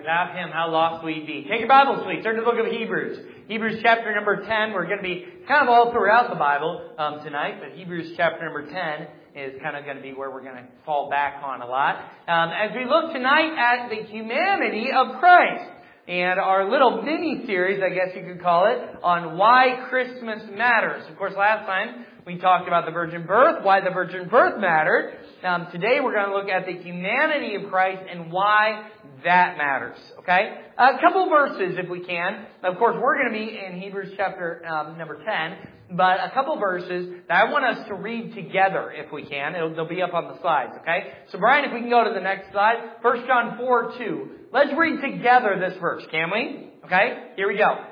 Without Him, how lost we'd be. Take your Bibles, please. Turn to the book of Hebrews. Hebrews chapter number 10. We're going to be kind of all throughout the Bible tonight, but Hebrews chapter number 10 is kind of going to be where we're going to fall back on a lot. As we look tonight at the humanity of Christ. And our little mini-series, I guess you could call it, on why Christmas matters. Of course, last time we talked about the virgin birth, why the virgin birth mattered. Today we're going to look at the humanity of Christ and why that matters. Okay? A couple verses, if we can. Of course, we're going to be in Hebrews chapter number 10. But a couple verses that I want us to read together, if we can. They'll be up on the slides, okay? So, Brian, if we can go to the next slide. 1 John 4:2. Let's read together this verse, can we? Okay? Here we go.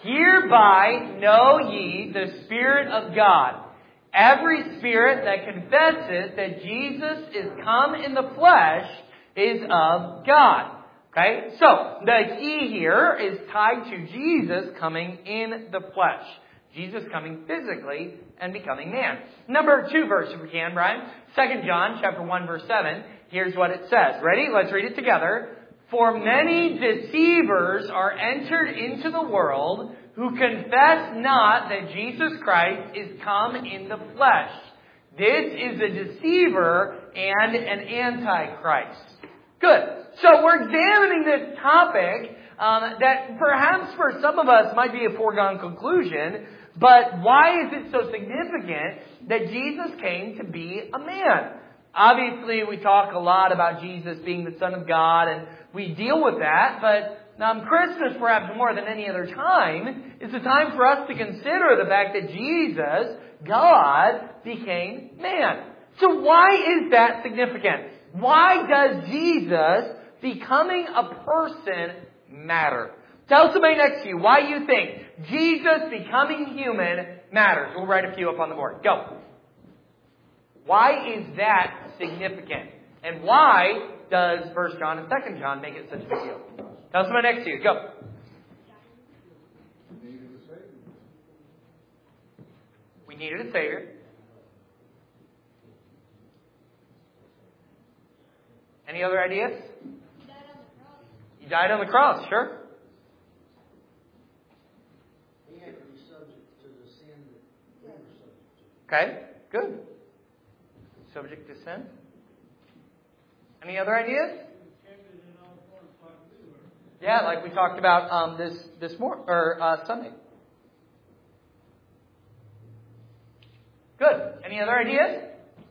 Hereby know ye the Spirit of God. Every spirit that confesses that Jesus is come in the flesh is of God. Okay? So, the key here is tied to Jesus coming in the flesh. Jesus coming physically and becoming man. Number 2 verse, if we can, Brian. 2 John chapter 1, verse 7. Here's what it says. Ready? Let's read it together. For many deceivers are entered into the world who confess not that Jesus Christ is come in the flesh. This is a deceiver and an antichrist. Good. So we're examining this topic that perhaps for some of us might be a foregone conclusion. But why is it so significant that Jesus came to be a man? Obviously, we talk a lot about Jesus being the Son of God, and we deal with that. But Christmas, perhaps more than any other time, is a time for us to consider the fact that Jesus, God, became man. So why is that significant? Why does Jesus becoming a person matter? Tell somebody next to you why you think Jesus becoming human matters. We'll write a few up on the board. Go. Why is that significant? And why does 1 John and 2 John make it such a big deal? Tell somebody next to you. Go. We needed a Savior. Any other ideas? He died on the cross, sure. Okay, good. Subject to sin. Any other ideas? Yeah, like we talked about this Sunday. Good. Any other ideas?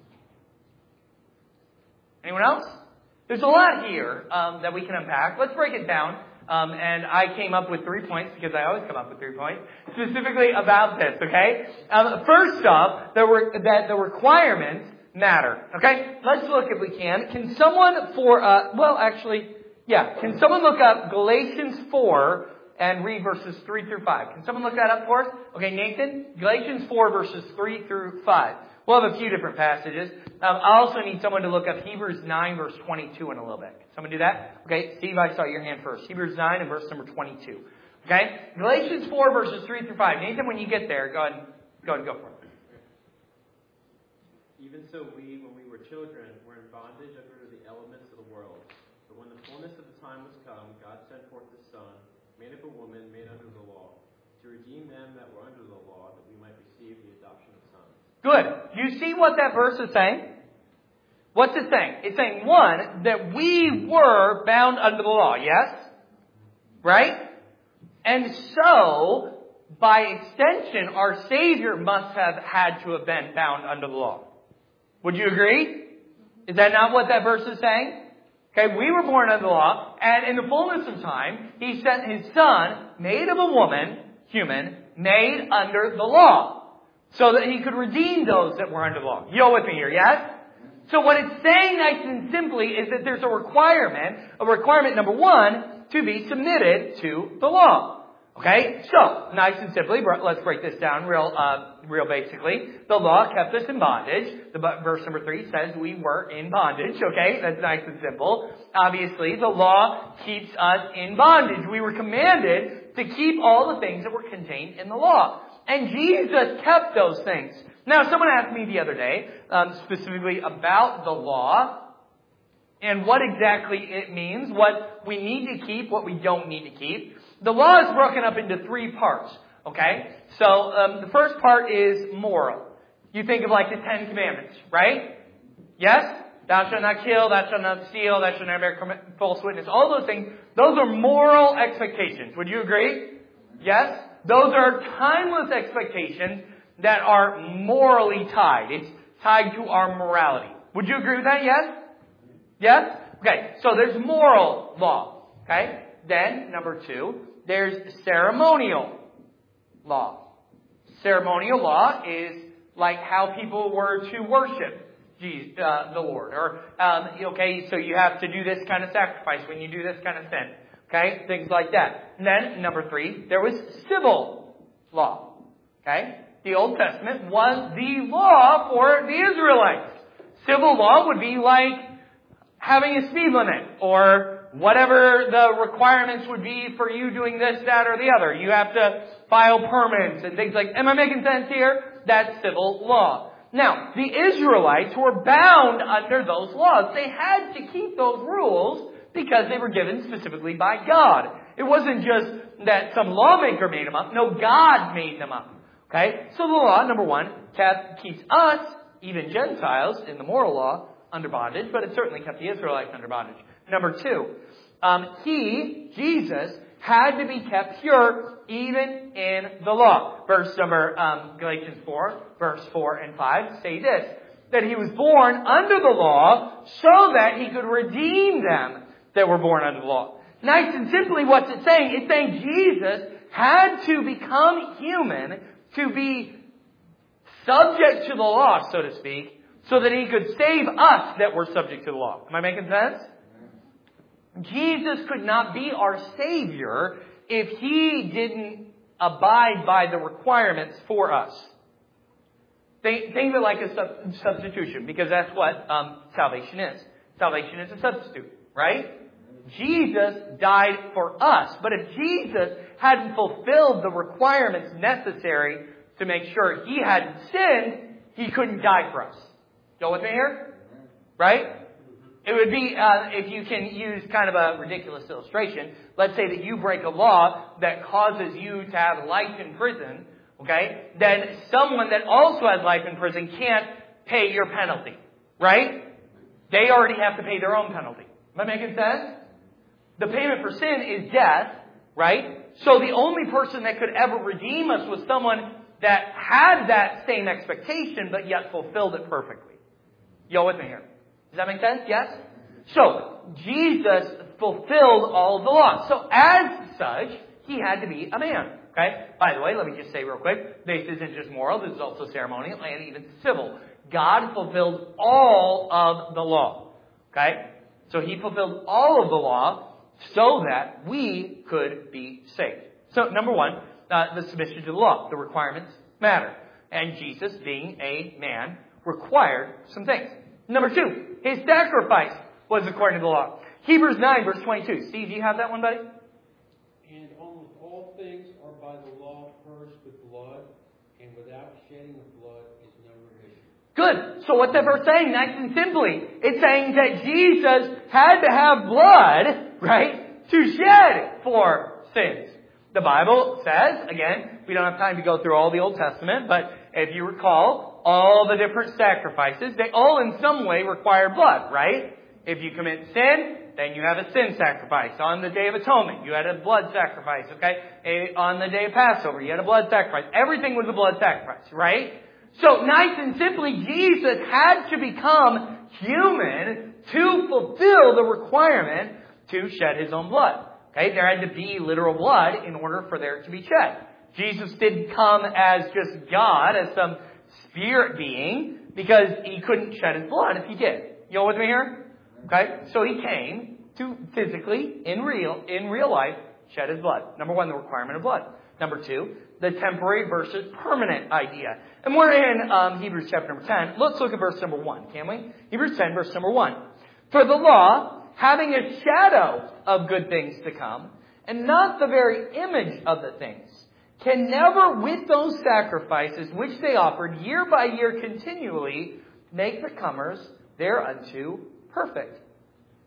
Anyone else? There's a lot here that we can unpack. Let's break it down. And I came up with 3 points because I always come up with 3 points specifically about this. Okay. First off, that the requirements matter. Okay. Let's look if we can. Can someone Can someone look up Galatians 4 and read verses 3 through 5? Can someone look that up for us? Okay, Nathan. Galatians 4 verses 3 through 5. We'll have a few different passages. I also need someone to look up Hebrews 9 verse 22 in a little bit. Can someone do that? Okay, Steve, I saw your hand first. Hebrews 9 and verse number 22. Okay? Galatians 4 verses 3 through 5. Nathan, when you get there, go ahead and go for it. Even so we, when we were children, were in bondage under the elements of the world. But when the fullness of the time was come, God sent forth His Son, made of a woman, made under the law, to redeem them that were under the law, that we might receive the adoption of sons. Good. You see what that verse is saying? What's it saying? It's saying, one, that we were bound under the law, yes? Right? And so, by extension, our Savior must have had to have been bound under the law. Would you agree? Is that not what that verse is saying? Okay, we were born under the law, and in the fullness of time, He sent His Son, made of a woman, human, made under the law, so that He could redeem those that were under the law. You all with me here, yes? So what it's saying nice and simply is that there's a requirement number one, to be submitted to the law. Okay, so nice and simply, let's break this down real basically. The law kept us in bondage. Verse number 3 says we were in bondage. Okay, that's nice and simple. Obviously, the law keeps us in bondage. We were commanded to keep all the things that were contained in the law. And Jesus kept those things. Now, someone asked me the other day, specifically about the law, and what exactly it means, what we need to keep, what we don't need to keep. The law is broken up into 3 parts. Okay? So the first part is moral. You think of like the 10 Commandments, right? Yes? Thou shalt not kill, thou shalt not steal, thou shalt not bear false witness. All those things, those are moral expectations. Would you agree? Yes? Those are timeless expectations that are morally tied. It's tied to our morality. Would you agree with that? Yes? Yes? Okay, so there's moral law. Okay? Then, number 2, there's ceremonial law. Ceremonial law is like how people were to worship the Lord. Or, okay, so you have to do this kind of sacrifice when you do this kind of sin. Okay? Things like that. And then, number 3, there was civil law. Okay? The Old Testament was the law for the Israelites. Civil law would be like having a speed limit or whatever the requirements would be for you doing this, that, or the other. You have to file permits and things like, am I making sense here? That's civil law. Now, the Israelites were bound under those laws. They had to keep those rules because they were given specifically by God. It wasn't just that some lawmaker made them up. No, God made them up. Okay? So the law, number 1, keeps us, even Gentiles, in the moral law, under bondage, but it certainly kept the Israelites under bondage. Number 2, Jesus, had to be kept pure even in the law. Galatians 4, verse 4 and 5 say this, that he was born under the law so that he could redeem them that were born under the law. Nice and simply, what's it saying? It's saying Jesus had to become human to be subject to the law, so to speak, so that he could save us that were subject to the law. Am I making sense? Jesus could not be our Savior if he didn't abide by the requirements for us. Think of it like a substitution, because that's what salvation is. Salvation is a substitute, right? Jesus died for us. But if Jesus hadn't fulfilled the requirements necessary to make sure he hadn't sinned, he couldn't die for us. Go with me here? Right? It would be, if you can use kind of a ridiculous illustration, let's say that you break a law that causes you to have life in prison, okay? Then someone that also has life in prison can't pay your penalty, right? They already have to pay their own penalty. Am I making sense? The payment for sin is death, right? So the only person that could ever redeem us was someone that had that same expectation, but yet fulfilled it perfectly. You with me here? Does that make sense? Yes? So, Jesus fulfilled all of the law. So, as such, he had to be a man. Okay? By the way, let me just say real quick, this isn't just moral, this is also ceremonial and even civil. God fulfilled all of the law. Okay? So, he fulfilled all of the law so that we could be saved. So, number 1, the submission to the law. The requirements matter. And Jesus, being a man, required some things. Number 2, his sacrifice was according to the law. Hebrews 9, verse 22. Steve, do you have that one, buddy? And almost all things are by the law purged with blood, and without shedding of blood is no remission. Good. So what's that verse saying? Nice and simply. It's saying that Jesus had to have blood, right, to shed for sins. The Bible says, again, we don't have time to go through all the Old Testament, but if you recall, all the different sacrifices, they all in some way require blood, right? If you commit sin, then you have a sin sacrifice. On the Day of Atonement, you had a blood sacrifice, okay? On the Day of Passover, you had a blood sacrifice. Everything was a blood sacrifice, right? So, nice and simply, Jesus had to become human to fulfill the requirement to shed his own blood. Okay? There had to be literal blood in order for there to be shed. Jesus didn't come as just God, as some spirit being, because he couldn't shed his blood if he did. You know with me here? Okay? So he came to physically, in real life, shed his blood. Number 1, the requirement of blood. Number 2, the temporary versus permanent idea. And we're in Hebrews chapter number 10. Let's look at verse number 1, can we? Hebrews 10, verse number 1. For the law, having a shadow of good things to come, and not the very image of the things, can never, with those sacrifices which they offered year by year continually, make the comers thereunto perfect.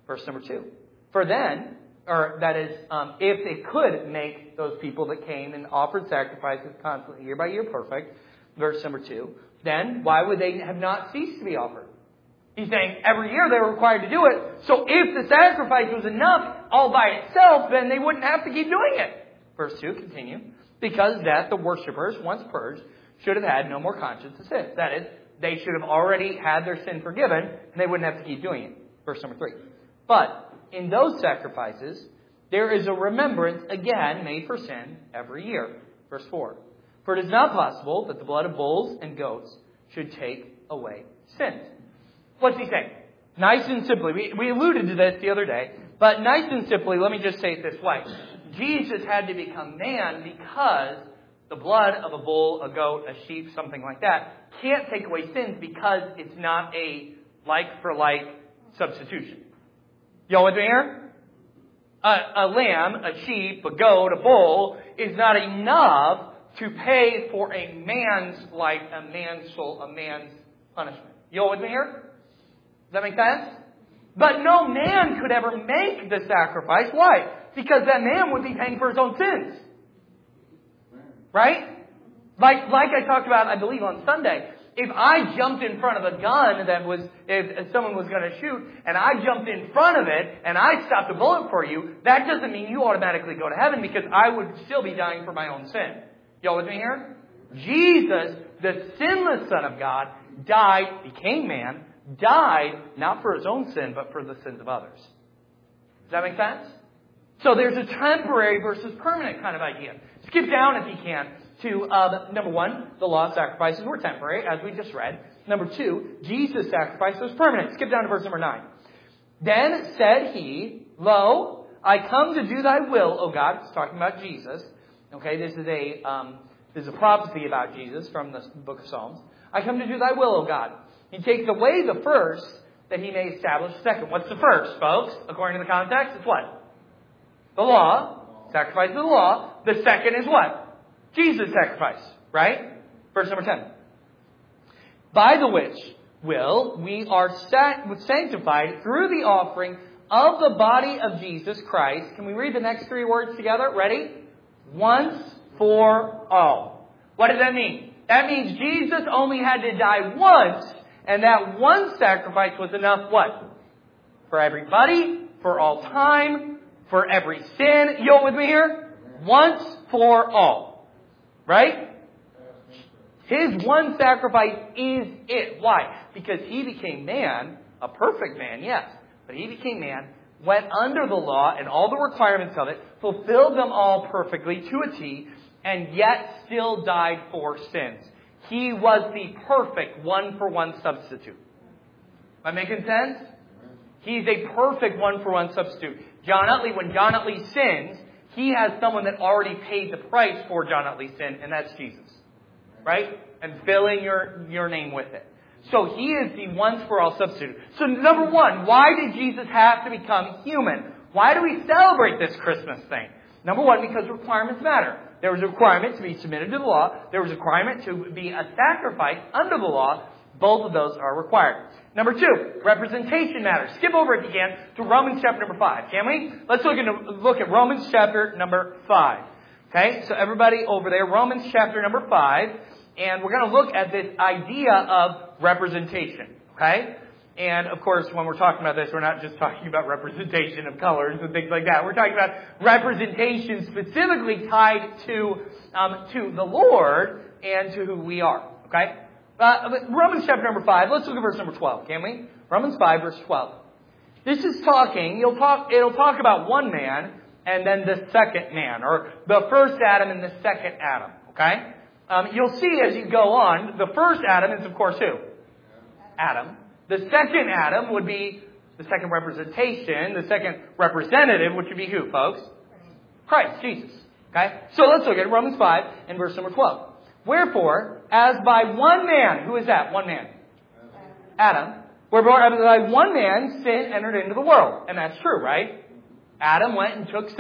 Verse number 2. For then, or that is, if it could make those people that came and offered sacrifices constantly, year by year, perfect, verse number 2, then why would they have not ceased to be offered? He's saying every year they were required to do it. So if the sacrifice was enough all by itself, then they wouldn't have to keep doing it. Verse 2, continue. Because that the worshippers, once purged, should have had no more conscience of sin. That is, they should have already had their sin forgiven, and they wouldn't have to keep doing it. Verse number 3. But in those sacrifices, there is a remembrance again made for sin every year. Verse 4. For it is not possible that the blood of bulls and goats should take away sins. What's he saying? Nice and simply, we alluded to this the other day, but nice and simply, let me just say it this way. Jesus had to become man because the blood of a bull, a goat, a sheep, something like that, can't take away sins because it's not a like-for-like substitution. Y'all with me here? A lamb, a sheep, a goat, a bull is not enough to pay for a man's life, a man's soul, a man's punishment. Y'all with me here? Does that make sense? But no man could ever make the sacrifice. Why? Because that man would be paying for his own sins. Right? Like I talked about, I believe, on Sunday. If I jumped in front of a gun if someone was going to shoot, and I jumped in front of it, and I stopped a bullet for you, that doesn't mean you automatically go to heaven because I would still be dying for my own sin. Y'all with me here? Jesus, the sinless Son of God, died, became man, died not for his own sin, but for the sins of others. Does that make sense? So there's a temporary versus permanent kind of idea. Skip down if you can to, number 1, the law of sacrifices were temporary, as we just read. Number 2, Jesus' sacrifice was permanent. Skip down to verse number 9. Then said he, Lo, I come to do thy will, O God. It's talking about Jesus. Okay, this is a prophecy about Jesus from the book of Psalms. I come to do thy will, O God. He takes away the first that he may establish the second. What's the first, folks? According to the context, it's what? The law. Sacrifice of the law. The second is what? Jesus' sacrifice. Right? Verse number 10. By the which will we are sanctified through the offering of the body of Jesus Christ. Can we read the next 3 words together? Ready? Once for all. What does that mean? That means Jesus only had to die once, and that one sacrifice was enough what? For everybody, for all time, for every sin. You with me here? Once for all. Right? His one sacrifice is it. Why? Because he became man, a perfect man, yes. But he became man, went under the law and all the requirements of it, fulfilled them all perfectly to a T, and yet still died for sins. He was the perfect one-for-one substitute. Am I making sense? He's a perfect one-for-one substitute. John Utley, when John Utley sins, he has someone that already paid the price for John Utley's sin, and that's Jesus. Right? And filling your name with it. So he is the once-for-all substitute. So number 1, why did Jesus have to become human? Why do we celebrate this Christmas thing? Number 1, because requirements matter. There was a requirement to be submitted to the law. There was a requirement to be a sacrifice under the law. Both of those are required. Number 2, representation matters. Skip over, if you can, to Romans chapter number 5. Can we? Let's look at Romans chapter number 5. Okay, so everybody over there, Romans chapter number 5. And we're going to look at this idea of representation. Okay? And, of course, when we're talking about this, we're not just talking about representation of colors and things like that. We're talking about representation specifically tied to the Lord and to who we are. Okay? Romans chapter number 5. Let's look at verse number 12, can we? Romans 5, verse 12. This is talking, it'll talk about one man and then the second man, or the first Adam and the second Adam. Okay? You'll see as you go on, the first Adam is, of course, who? Adam. The second Adam would be the second representation, the second representative, which would be who, folks? Christ, Jesus. Okay? So let's look at Romans 5 and verse number 12. Wherefore, as by one man, who is that? One man. Adam. Wherefore, as by one man, sin entered into the world. And that's true, right? Adam went and took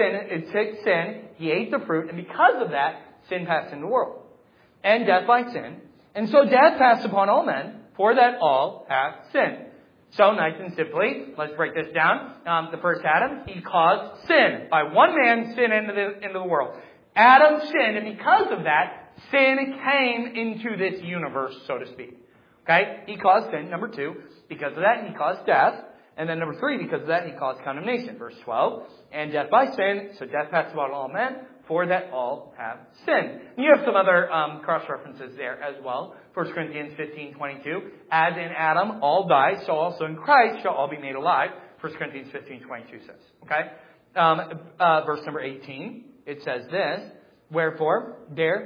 sin, he ate the fruit, and because of that, sin passed into the world. And death by sin. And so death passed upon all men, for that all have sinned. So, nice and simply, let's break this down. The first Adam, he caused sin. By one man, sin into the world. Adam sinned, and because of that, sin came into this universe, so to speak. Okay? He caused sin. Number 2, because of that, he caused death. And then number 3, because of that, he caused condemnation. Verse 12, and death by sin, so death passed upon all men, for that all have sinned. And you have some other cross-references there as well. 1 Corinthians 15:22, as in Adam all die, so also in Christ shall all be made alive. 1 Corinthians 15:22 says. Okay? Verse number 18, it says this, therefore,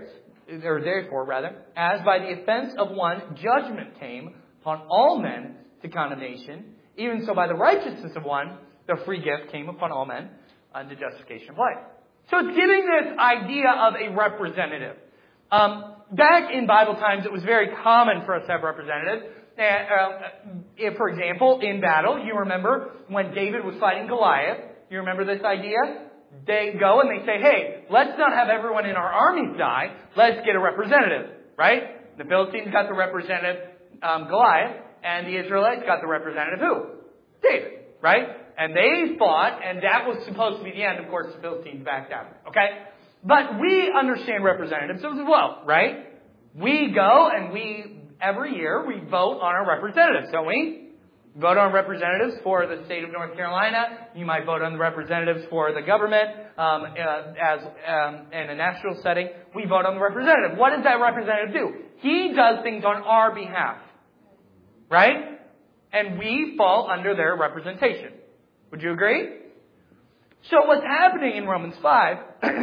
as by the offense of one judgment came upon all men to condemnation, even so by the righteousness of one, the free gift came upon all men unto justification of life. So it's giving this idea of a representative. Back in Bible times, it was very common for us to have representatives. If, for example, in battle, you remember when David was fighting Goliath, you remember this idea? They go and they say, hey, let's not have everyone in our armies die. Let's get a representative, right? The Philistines got the representative, Goliath, and the Israelites got the representative who? David, right? And they fought, and that was supposed to be the end. Of course, the Philistines backed out. Okay? But we understand representatives as well, right? We go and every year, we vote on our representatives, don't we? Vote on representatives for the state of North Carolina. You might vote on the representatives for the government in a national setting. We vote on the representative. What does that representative do? He does things on our behalf. Right? And we fall under their representation. Would you agree? So what's happening in Romans 5,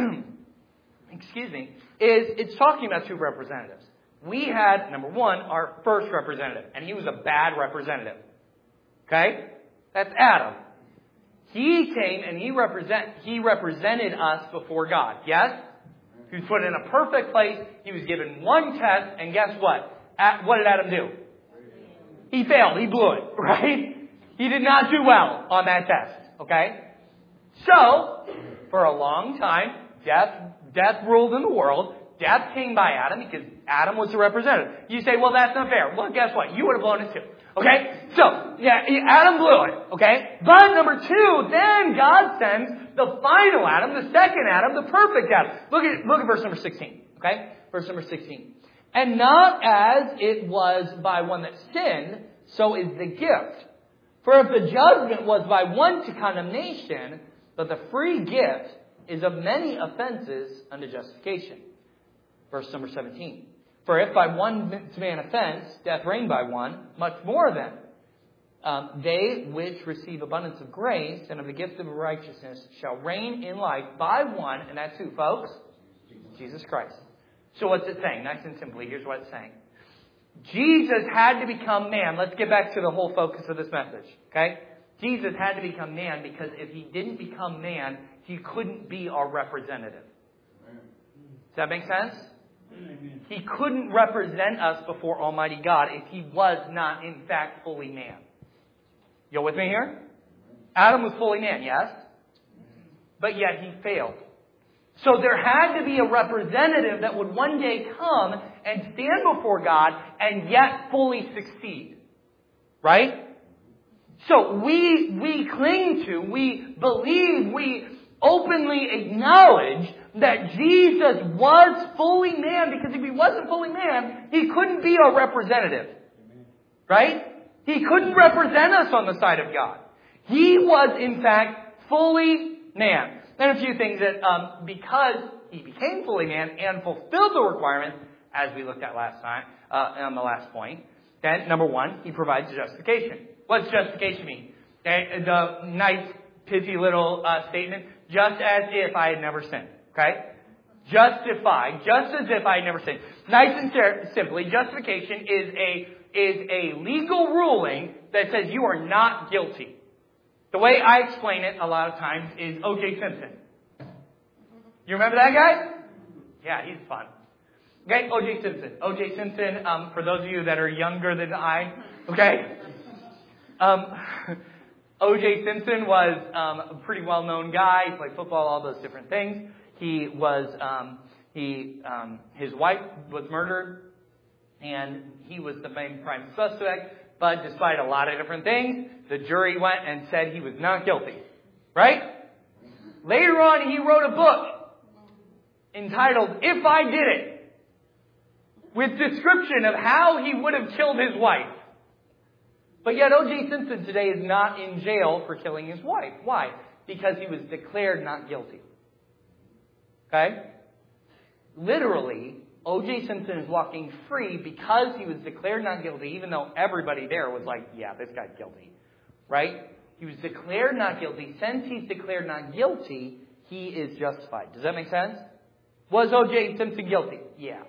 is it's talking about 2 representatives. We had, number 1, our first representative, and he was a bad representative. Okay? That's Adam. He came and he represented us before God. Yes? He was put in a perfect place. He was given one test, and guess what? What did Adam do? He failed. He blew it, right? He did not do well on that test, okay? So, for a long time, death ruled in the world. Death came by Adam because Adam was the representative. You say, well, that's not fair. Well, guess what? You would have blown it too, okay? So, yeah, Adam blew it, okay? But number 2, then God sends the final Adam, the second Adam, the perfect Adam. Look at verse number 16, okay? Verse number 16. And not as it was by one that sinned, so is the gift. For if the judgment was by one to condemnation, but the free gift is of many offenses unto justification. Verse number 17. For if by one man offense death reigned by one, much more then they which receive abundance of grace and of the gift of righteousness shall reign in life by one, and that's who, folks? Jesus Christ. So what's it saying? Nice and simply, here's what it's saying. Jesus had to become man. Let's get back to the whole focus of this message. Okay? Jesus had to become man because if he didn't become man, he couldn't be our representative. Does that make sense? Amen. He couldn't represent us before Almighty God if he was not, in fact, fully man. You with me here? Adam was fully man, yes? But yet he failed. So there had to be a representative that would one day come and stand before God and yet fully succeed. Right? So we cling to, we believe, we openly acknowledge that Jesus was fully man, because if he wasn't fully man, he couldn't be our representative. Right? He couldn't represent us on the side of God. He was, in fact, fully man. And a few things that, because he became fully man and fulfilled the requirements, as we looked at last time, on the last point, then, number 1, he provides justification. What's justification mean? Okay, the nice, pithy little statement, just as if I had never sinned. Okay? Justified, just as if I had never sinned. Nice and simply, justification is a legal ruling that says you are not guilty. The way I explain it a lot of times is O.J. Simpson. You remember that guy? Yeah, he's fun. Okay, O.J. Simpson. O.J. Simpson, for those of you that are younger than I, okay? O.J. Simpson was a pretty well-known guy. He played football, all those different things. He was, his wife was murdered, and he was the main prime suspect. But despite a lot of different things, the jury went and said he was not guilty. Right? Later on, he wrote a book entitled, If I Did It, with description of how he would have killed his wife. But yet O.J. Simpson today is not in jail for killing his wife. Why? Because he was declared not guilty. Okay? Literally, O.J. Simpson is walking free because he was declared not guilty, even though everybody there was like, yeah, this guy's guilty. Right? He was declared not guilty. Since he's declared not guilty, he is justified. Does that make sense? Was O.J. Simpson guilty? Yeah.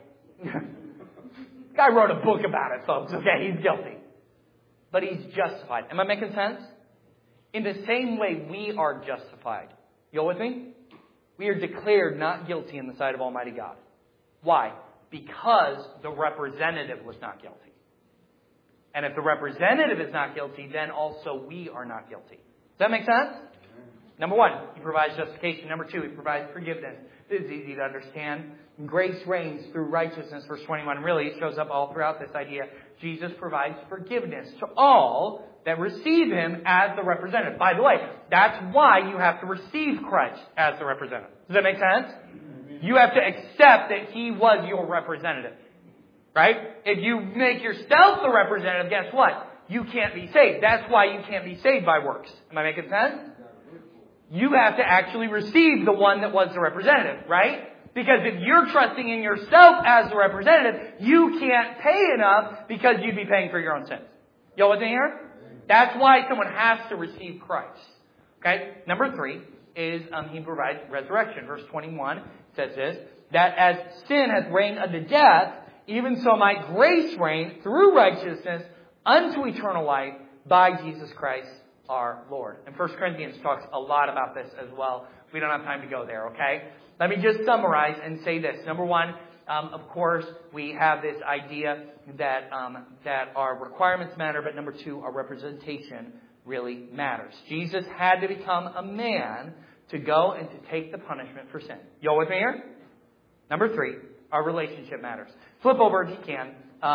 Guy wrote a book about it, folks. Okay, he's guilty. But he's justified. Am I making sense? In the same way, we are justified. You all with me? We are declared not guilty in the sight of Almighty God. Why? Because the representative was not guilty. And if the representative is not guilty, then also we are not guilty. Does that make sense? Number one, he provides justification. Number two, he provides forgiveness. This is easy to understand. Grace reigns through righteousness, verse 21. Really, it shows up all throughout this idea. Jesus provides forgiveness to all that receive Him as the representative. By the way, that's why you have to receive Christ as the representative. Does that make sense? You have to accept that He was your representative. Right? If you make yourself the representative, guess what? You can't be saved. That's why you can't be saved by works. Am I making sense? You have to actually receive the one that was the representative, right? Because if you're trusting in yourself as the representative, you can't pay enough because you'd be paying for your own sins. Y'all with me here? That's why someone has to receive Christ. Okay? Number three is He provides resurrection. Verse 21 says this, that as sin hath reigned unto death, even so might grace reign through righteousness unto eternal life by Jesus Christ our Lord. And 1 Corinthians talks a lot about this as well. We don't have time to go there, okay? Let me just summarize and say this. Number one, of course, we have this idea that our requirements matter, but number two, our representation really matters. Jesus had to become a man to go and to take the punishment for sin. Y'all with me here? Number three, our relationship matters. Flip over, if you can,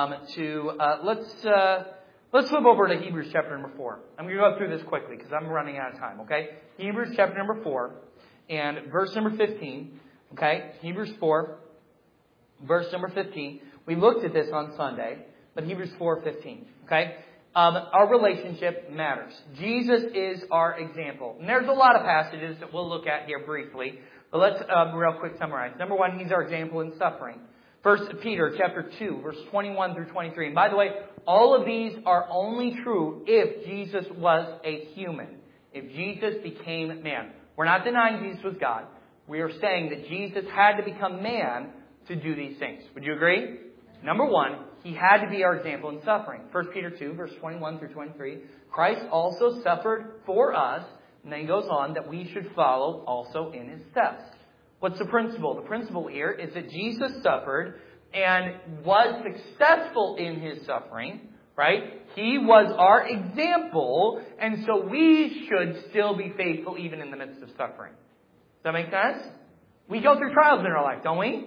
let's flip over to Hebrews chapter number 4. I'm going to go through this quickly because I'm running out of time, okay? Hebrews chapter number 4 and verse number 15, okay? Hebrews 4, verse number 15. We looked at this on Sunday, but Hebrews 4:15, okay? Our relationship matters. Jesus is our example. And there's a lot of passages that we'll look at here briefly, but let's real quick summarize. Number one, He's our example in suffering. 1 Peter chapter 2, verse 21 through 23. And by the way, all of these are only true if Jesus was a human. If Jesus became man. We're not denying Jesus was God. We are saying that Jesus had to become man to do these things. Would you agree? Number one, He had to be our example in suffering. 1 Peter 2, verse 21 through 23. Christ also suffered for us. And then he goes on that we should follow also in His steps. What's the principle? The principle here is that Jesus suffered and was successful in His suffering, right? He was our example, and so we should still be faithful even in the midst of suffering. Does that make sense? We go through trials in our life, don't we?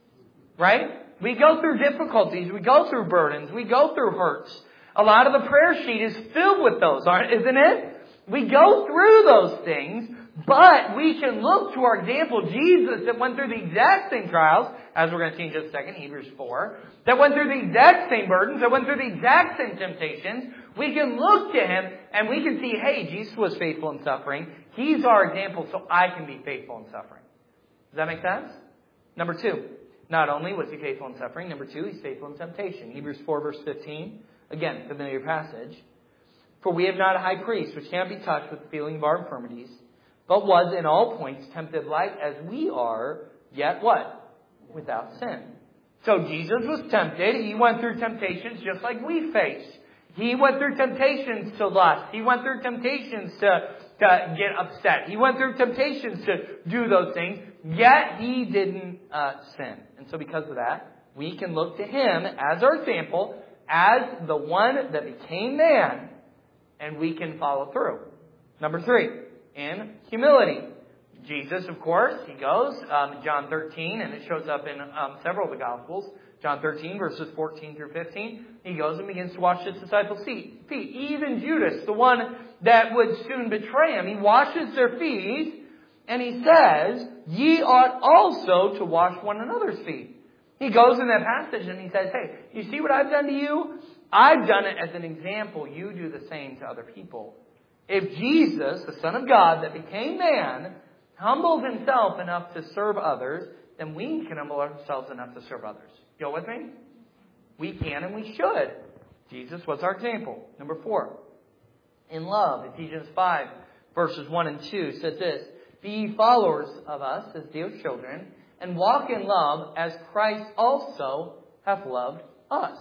Right? We go through difficulties. We go through burdens. We go through hurts. A lot of the prayer sheet is filled with those, isn't it? We go through those things, but we can look to our example, Jesus, that went through the exact same trials, as we're going to see in just a second, Hebrews 4, that went through the exact same burdens, that went through the exact same temptations. We can look to Him and we can see, hey, Jesus was faithful in suffering. He's our example, so I can be faithful in suffering. Does that make sense? Number two, not only was He faithful in suffering, number two, He's faithful in temptation. Hebrews 4, verse 15, again, familiar passage. For we have not a high priest which cannot be touched with the feeling of our infirmities, but was in all points tempted like as we are, yet what? Without sin. So Jesus was tempted. He went through temptations just like we face. He went through temptations to lust. He went through temptations to get upset. He went through temptations to do those things, yet He didn't sin. And so because of that, we can look to Him as our example, as the one that became man, and we can follow through. Number three, in humility. Jesus, of course, he goes, John 13, and it shows up in several of the Gospels. John 13, verses 14 through 15. He goes and begins to wash his disciples' feet. Even Judas, the one that would soon betray him, he washes their feet, and he says, ye ought also to wash one another's feet. He goes in that passage and he says, hey, you see what I've done to you? I've done it as an example. You do the same to other people. If Jesus, the Son of God that became man, humbled himself enough to serve others, then we can humble ourselves enough to serve others. You go with me? We can and we should. Jesus was our example. Number 4. In love, Ephesians 5, verses 1 and 2 says this, be ye followers of us as dear children, and walk in love as Christ also hath loved us.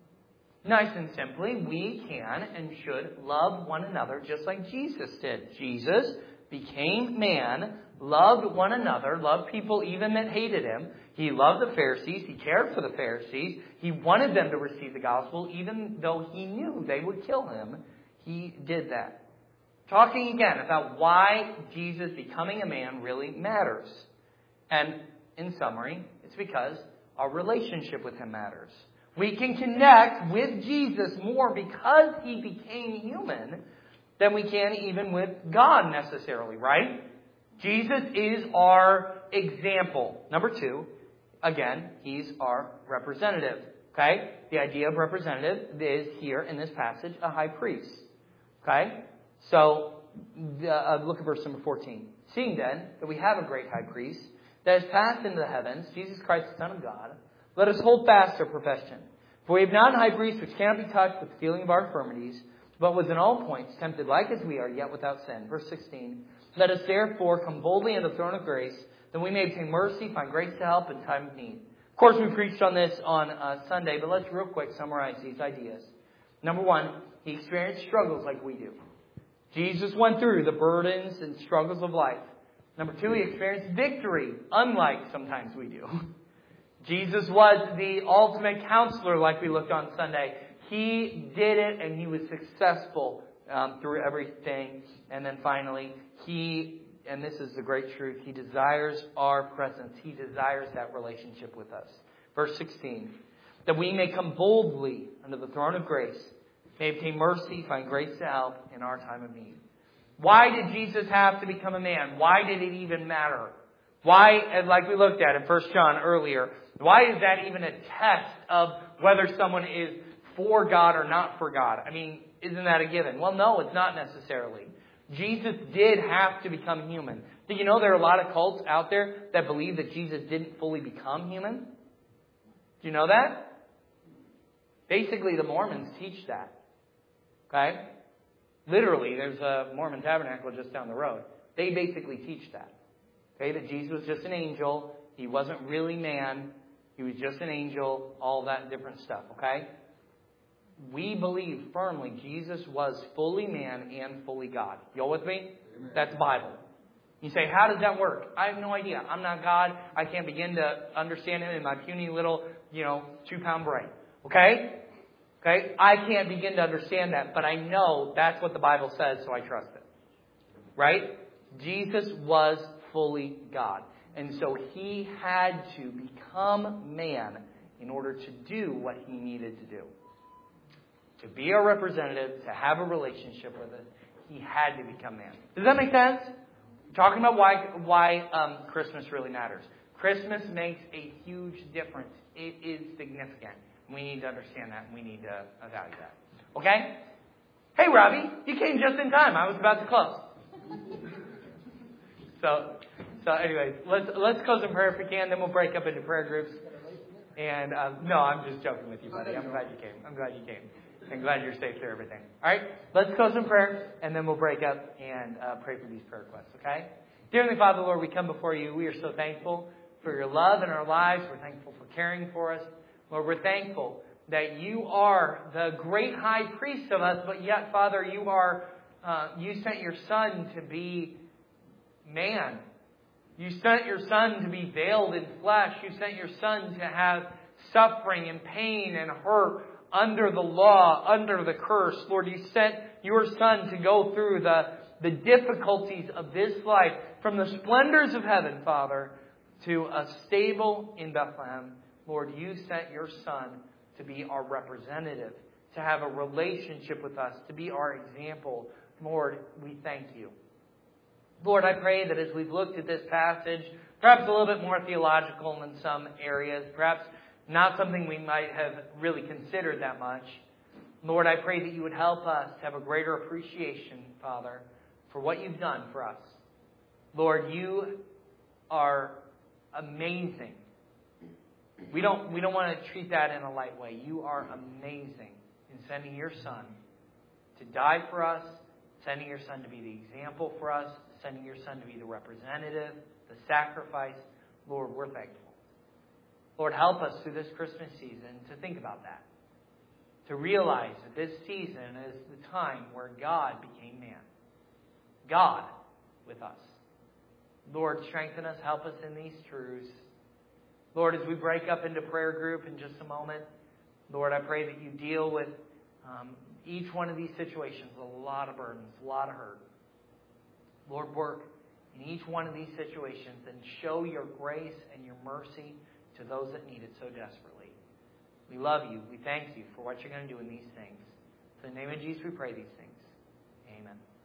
Nice and simply, we can and should love one another just like Jesus did. Jesus became man, loved one another, loved people even that hated him. He loved the Pharisees. He cared for the Pharisees. He wanted them to receive the gospel even though he knew they would kill him. He did that. Talking again about why Jesus becoming a man really matters. And in summary, it's because our relationship with him matters. We can connect with Jesus more because he became human than we can even with God necessarily, right? Jesus is our example. Number 2, again, he's our representative. Okay? The idea of representative is here in this passage a high priest. Okay? So, look at verse number 14. Seeing then that we have a great high priest that has passed into the heavens, Jesus Christ, the Son of God, let us hold fast our profession. For we have not a high priest which cannot be touched with the feeling of our infirmities, but was in all points tempted like as we are, yet without sin. Verse 16. Let us therefore come boldly unto the throne of grace, that we may obtain mercy, find grace to help in time of need. Of course, we preached on this on Sunday, but let's real quick summarize these ideas. Number 1, he experienced struggles like we do. Jesus went through the burdens and struggles of life. Number 2, he experienced victory, unlike sometimes we do. Jesus was the ultimate counselor like we looked on Sunday. He did it and he was successful through everything. And then finally, and this is the great truth, he desires our presence. He desires that relationship with us. Verse 16, that we may come boldly unto the throne of grace, may obtain mercy, find grace to help in our time of need. Why did Jesus have to become a man? Why did it even matter? Why, like we looked at in 1 John earlier, why is that even a test of whether someone is for God or not for God? I mean, isn't that a given? Well, no, it's not necessarily. Jesus did have to become human. Do you know there are a lot of cults out there that believe that Jesus didn't fully become human? Do you know that? Basically, the Mormons teach that. Okay? Literally, there's a Mormon tabernacle just down the road. They basically teach that. Okay, that Jesus was just an angel. He wasn't really man. He was just an angel. All that different stuff. Okay? We believe firmly Jesus was fully man and fully God. You all with me? Amen. That's Bible. You say, how does that work? I have no idea. I'm not God. I can't begin to understand him in my puny little, 2-pound brain. Okay? Okay? I can't begin to understand that, but I know that's what the Bible says, so I trust it. Right? Jesus was fully God. And so he had to become man in order to do what he needed to do. To be our representative, to have a relationship with us, he had to become man. Does that make sense? Talking about why Christmas really matters. Christmas makes a huge difference. It is significant. We need to understand that, and we need to value that. Okay? Hey, Robbie, you came just in time. I was about to close. So anyways, let's close in prayer if we can. Then we'll break up into prayer groups. And no, I'm just joking with you, buddy. I'm glad you came. I'm glad you're safe through everything. All right, let's close in prayer, and then we'll break up and pray for these prayer requests, okay? Dear Heavenly Father, Lord, we come before you. We are so thankful for your love in our lives. We're thankful for caring for us. Lord, we're thankful that you are the great high priest of us, but yet, Father, you sent your Son to be man. You sent your Son to be veiled in flesh. You sent your Son to have suffering and pain and hurt under the law, under the curse. Lord, you sent your Son to go through the difficulties of this life from the splendors of heaven, Father, to a stable in Bethlehem. Lord, you sent your Son to be our representative, to have a relationship with us, to be our example. Lord, we thank you. Lord, I pray that as we've looked at this passage, perhaps a little bit more theological in some areas, perhaps not something we might have really considered that much, Lord, I pray that you would help us to have a greater appreciation, Father, for what you've done for us. Lord, you are amazing. We don't want to treat that in a light way. You are amazing in sending your Son to die for us, sending your Son to be the example for us, sending your Son to be the representative, the sacrifice. Lord, we're thankful. Lord, help us through this Christmas season to think about that. To realize that this season is the time where God became man. God with us. Lord, strengthen us, help us in these truths. Lord, as we break up into prayer group in just a moment, Lord, I pray that you deal with each one of these situations with a lot of burdens, a lot of hurt. Lord, work in each one of these situations and show your grace and your mercy to those that need it so desperately. We love you. We thank you for what you're going to do in these things. In the name of Jesus, we pray these things. Amen.